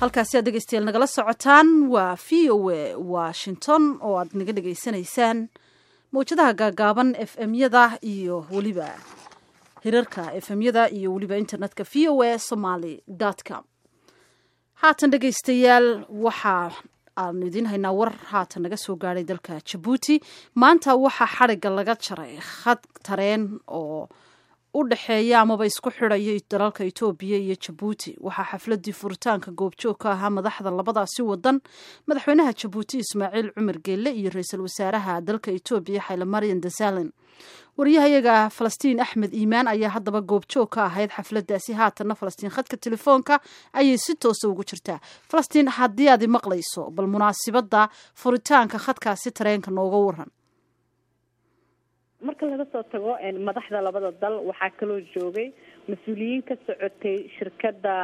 halkaasi aad dhegeystayaal nagala socotaan waa VOA Washington oo aad naga dhegeysanaysaan mawjadaha gaagaaban FM-yada iyo weliba hirarka FM-yada iyo weliba internetka voasomali.com. haatan dhegeystayaal waxaa aan idin haynaa war haatan naga soo gaadhay dalka Djibouti. Maanta waxaa xariga laga jaray khad tareen oo u dhaxeeya amaba isku xidhaya dalalka Itoobiya iyo Djibouti. Waxaa xafladii furitaanka goobjoog ka ahaa madaxda labadaasi wadan, madaxweynaha Djibouti Ismaaciil Cumar Geelle iyo ra'iisul wasaaraha dalka Itoobiya Haile Mariam Desalegn. wariyahayaga Falastiin Axmed Iimaan ayaa haddaba goobjoog ka ahayd xafladaasi. haatan Falastiin khadka telefoonka ayay si toos ugu jirtaa. Falastiin, haddii aad maqlayso bal munaasabada furitaanka khadkaasi tareenka nooga waran. marka laga soo tago madaxda labada dal waxaa kaloo joogay mas'uuliyiin ka socotay shirkadda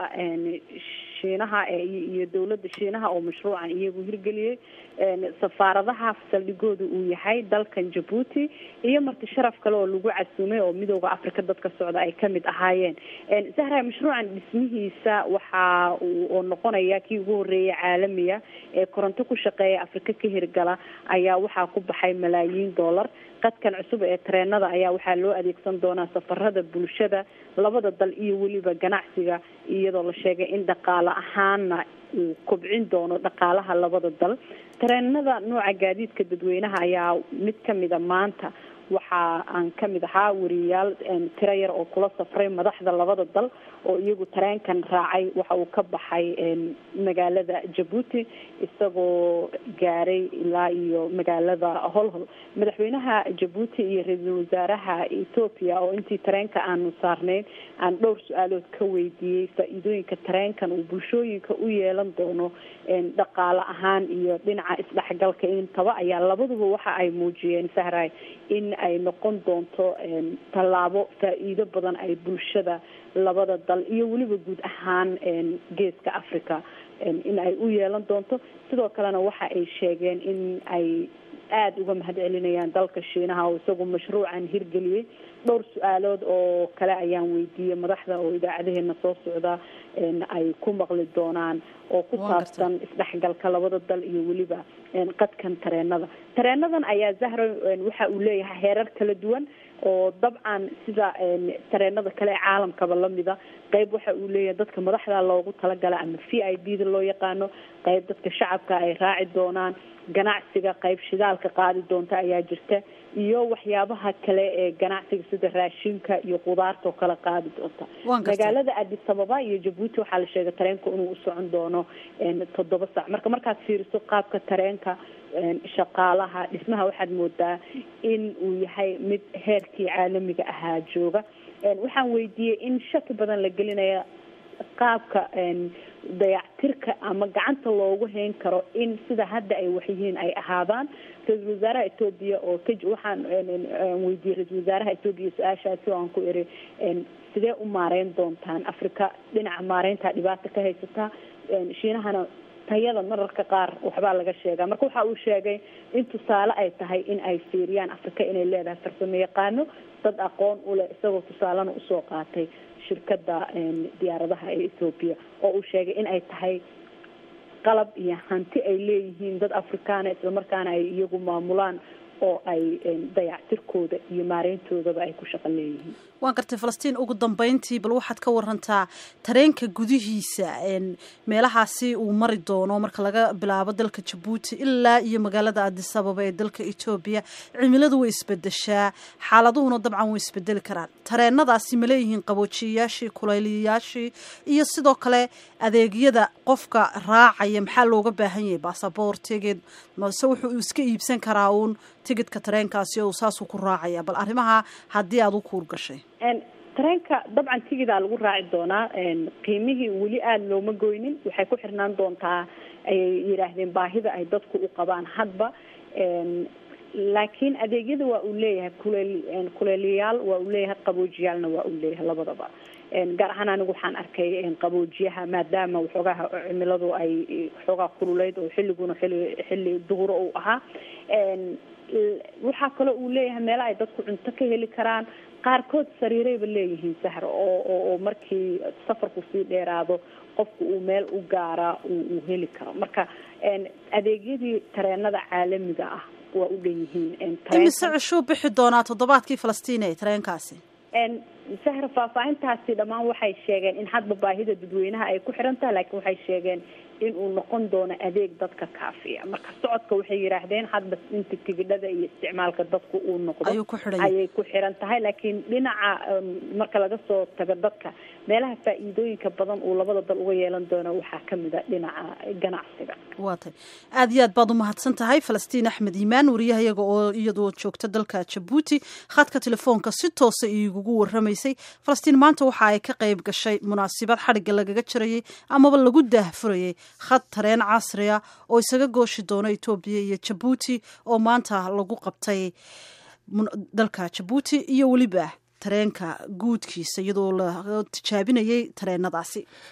Shiinaha iyo dawladda Shiinaha oo mashruucan iyagu hirgeliyay safaaradaha saldhigoodu uu yahay dalkan Djibouti iyo marti sharaf kale oo lagu casuumay oo midowga Afrika dadka socda ay kamid ahaayeen. Sahra mashruucan dhismihiisa waxa uu noqonayaa kii ugu horeeyay caalamiga ee koronto ku shaqeeya Afrika ka hirgala ayaa waxa ku baxay malaayiin dollar. qadkan cusub ee tareenada ayaa waxaa loo adeegsan doonaa safarada bulshada labada dal iyo weliba ganacsiga, iyadoo la sheegay in dhaqaale ahaanna uu kobcin doono dhaqaalaha labada dal. tareenada nooca gaadiidka dadweynaha ayaa mid kamid ah maanta waxa aan kamid ahaa wariyaal tiro yar oo kula safray madaxda labada dal oo iyagu tareenkan raacay. waxa uu ka baxay magaalada Djibouti isagoo gaaray ilaa iyo magaalada Holhol. madaxweynaha Djibouti iyo ra'iisul wasaaraha Ethiopia oo intii tareenka aanu saarnay aan dhowr su'aalood ka weydiiyay faa'iidooyinka tareenkan uu bulshooyinka u yeelan doono dhaqaale ahaan iyo dhinaca isdhexgalka intaba ayaa labaduba waxa ay muujiyeen Sahray in ay noqon doonto tallaabo faa'iido badan ay bulshada labada dal iyo weliba guud ahaan geeska Afrika in ay u yeelan doonto. sidoo kalena waxa ay sheegeen in ay aad uga mahadcelinayaan dalka Shiinaha oo isagu mashruucan hirgeliyay. dhowr su'aalood oo kale ayaan weydiiyay madaxda oo idaacadaheena soo socda ay ku maqli doonaan oo ku saabsan isdhexgalka labada dal iyo weliba qadkan tareenadan ayaa Zahra waxa uu leeyahay heerar kala duwan oo dabcan sida tareenada kale ee caalamkaba lamida. qayb waxa uu leeyahay dadka madaxda loogu talagalay ama VIP-da loo yaqaano, qayb dadka shacabka ay raaci doonaan, ganacsiga qayb shidaalka qaadi doonta ayaa jirta, iyo waxyaabaha kale ee ganacsiga sida raashinka iyo qudaarta oo kala qaadi doonta. magaalada Addis Ababa iyo Djibouti waxaa la sheegay tareenka inuu u socon doono 7 saac. markaad fiiriso qaabka tareenka shaqaalaha dhismaha waxaad moodaa in uu yahay mid heerkii caalamiga ahaa jooga. waxaan weydiiyay in shaki badan la gelinayo qaabka dayactirka ama gacanta loogu hayn karo in sida hadda ay waxyihiin ay ahaadaan. ra'iisul wasaaraha Itoobiya oo waxaan weydiiyay ra'iisul wasaaraha Itoobiya su'aashaasi oo aan ku iri sidee u maareyn doontaan Afrika dhinaca maareynta dhibaato ka haysata. Shiinahana tayada mararka qaar waxba laga sheegaa. marka waxa uu sheegay in tusaale ay tahay in ay fiiriyaan Afrika inay leedahay farsamo yaqaano dad aqoon u leh, isagoo tusaalena u soo qaatay shirkadda diyaaradaha ee Ethiopia oo uu sheegay in ay tahay qalab iyo hanti ay leeyihiin dad Afrikaana isla markaana ay iyagu maamulaan oo ay dayactirkooda iyo maareyntoodaba ay ku shaqo leeyihiin. waan gartay Falastiin, ugu dambeyntii bal waxaad ka warantaa tareenka gudihiisa meelahaasi uu mari doono marka laga bilaabo dalka Djibouti ilaa iyo magaalada Addis Ababa ee dalka Ethiopia. cimiladu way isbedeshaa, xaaladuhuna dabcan way isbedeli karaan. tareenadaasi ma leeyihiin qaboojiyayaashii, kulayliyayaashii iyo sidoo kale adeegyada qofka raacaya maxaa looga baahan yahay? baasaboort, tigid, mase wuxuu iska iibsan karaa uun tigidka tareenkaasi oo saasuu ku raacaya? bal arrimaha haddii aad u kuur gashay. tareenka dabcan tigidaa lagu raaci doonaa. qiimihii weli aada looma goynin, waxay ku xirnaan doontaa ayay yidhaahdeen baahida ay dadku u qabaan hadba. laakiin adeegyada waa uu leeyahay kuleeliyaal, waa uu leeyahay qaboojiyaalna waa uu leeyahay labadaba. gaar ahaan anigu waxaan arkay qaboojiyaha maadaama waxoogaha cimiladu ay waxoogaa kululeyd oo xilliguna xilli duhuro uu ahaa. waxaa kaloo uu leeyahay meelo ay dadku cunto ka heli karaan. qaarkood sariirayba leeyihiin Sahra oo markii safarku sii dheeraado qofku uu meel u gaara uu heli karo. Marka adeegyadii tareenada caalamiga ah waa u dhan yihiin. imise cishuu bixi doonaa toddobaadkii Falastiin ee tareenkaasi? sahra faahfaahintaasi dhammaan waxay sheegeen in hadba baahida dadweynaha ay ku xiran tahay, laakiin waxay sheegeen in uu noqon doono adeeg dadka kaafiya. marka socodka waxay yiraahdeen hadba inta tigidhada iyo isticmaalka dadku uu noqdo ayay ku xiran tahay, laakiin dhinaca marka laga soo tago dadka meelaha faa'iidooyinka badan uu labada dal uga yeelan doono waxaa kamid ah dhinaca ganacsiga. waatay aad iyo aad baad u mahadsan tahay Falastiin Axmed Iimaan, wariyahayaga oo iyadoo joogta dalka Djibouti khadka telefoonka si toos ah iigu warramaysay. Falastiin maanta waxa ay ka qayb gashay munaasabad xariga lagaga jirayay amaba lagu daahfurayay khad tareen casri ah oo isaga gooshi doona Itoobiya iyo Djibouti oo maanta lagu qabtay dalka Djibouti iyo waliba tareenka guudkiisa iyadoo la tijaabinayay tareenadaasi.